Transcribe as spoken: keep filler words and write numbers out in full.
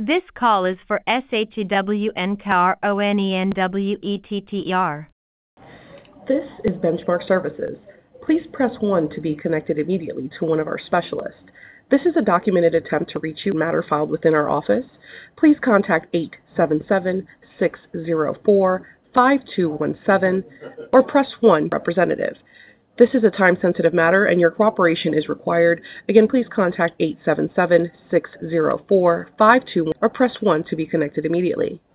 This call is for S H E W N K R O N E N W E T T E R. This is Benchmark Services. Please press one to be connected immediately to one of our specialists. This is a documented attempt to reach you, matter filed within our office. Please contact eight seven seven, six zero four, five two one seven or press one representative. This is a time-sensitive matter and your cooperation is required. Again, please contact eight seven seven, six zero four, five two one or press one to be connected immediately.